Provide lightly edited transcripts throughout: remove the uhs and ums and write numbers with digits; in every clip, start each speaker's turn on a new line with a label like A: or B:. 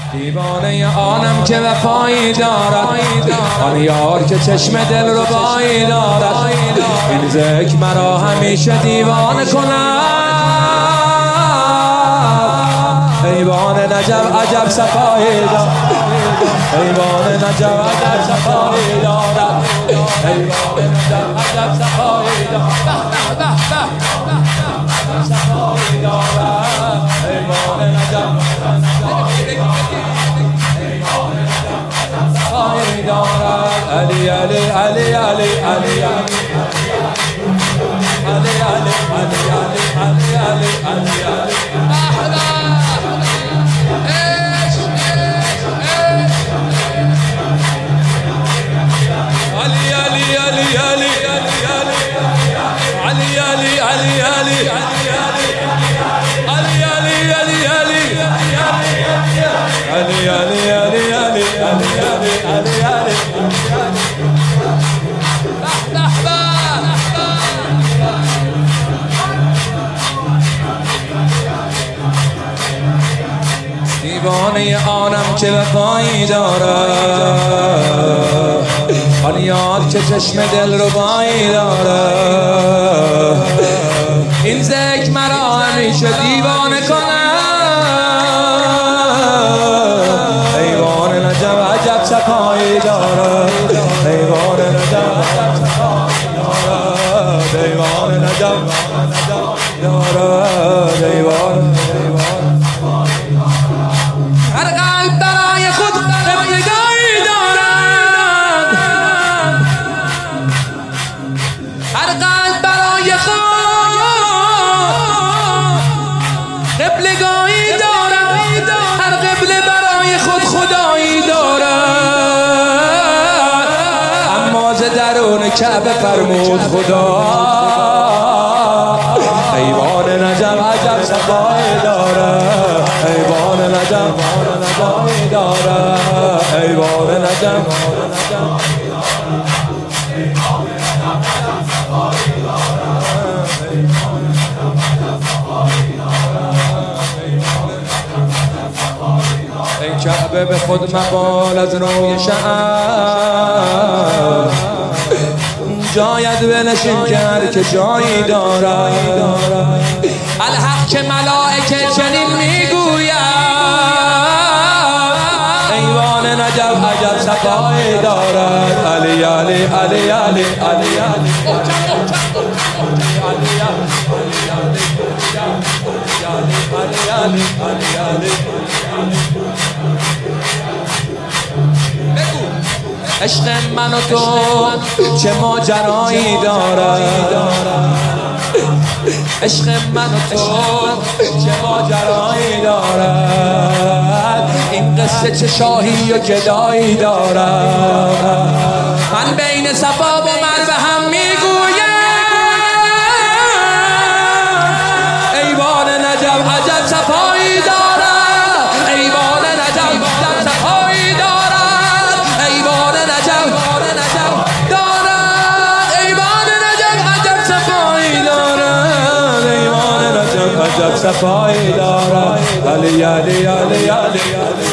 A: دیوانه آنم که وفایی دارد، آن یار که چشم دل رو بایی دارد. این ذکر مرا همیشه دیوانه کند. ایوان نجف عجب صفایی دارد، ایوان نجف عجب صفایی دارد، ایوان نجف عجب صفایی دارد، صفایی دارد، ایوان نجف صفایی دارد. علی علی علی علی علی علی علی علی علی علی علی دیوانه آنم که وفایی دارد، آن یار که چشم دل رو بایی دارد. این ذکر مرا همیشه دیوانه کند. ایوان نجف عجب صفایی دارد، ایوان نجف عجب صفایی دارد، ایوان نجف دارد، ایوان هر قلب برای خود قبلگاهی دارد، هر قلب برای خود قبلگاهی دارد، هر قبله برای خود خدایی دارد. اما ز درون کعبه فرمود خدا، ایوان نجف عجب صفایی دارد، ایوان نجف صفایی دارد، ایوان نجف ای کعبه به خود مبال از روی شعر، جایت بنشین که هر که جایی دارد. الحق که ملائکه چنین میگوید، ایوان نجف عجب صفایی دارد. علی علی علی علی علی علی عشق من و تو چه ماجرایی دارد، عشق من و تو چه ماجرایی دارد. این قصه چه شاهی و گدایی دارد. من بین صفا و مروه هم میگویم، ایوان نجف عجب صفایی دارد، ایوان نجف عجب صفایی دارد، ایوان نجف دارد، ایوان نجف عجب صفایی دارد، ایوان نجف عجب صفایی دارد. علی علی علی علی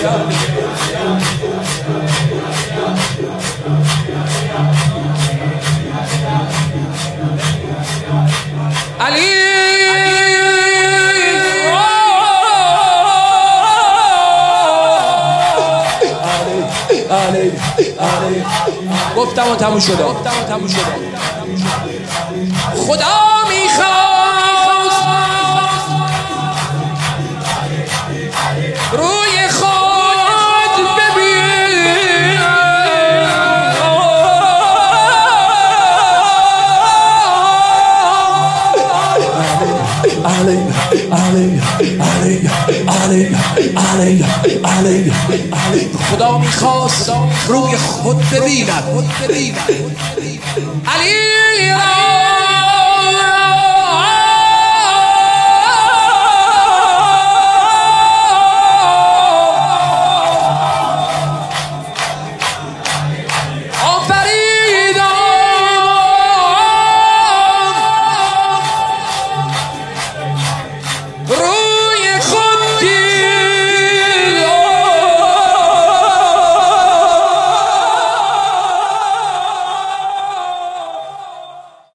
A: علی علی علی گفتم و تموم شده. خدا میخواست روی خود ببین، علی علی علی علی علی علی خدا میخواست روی خود ببیند، علی را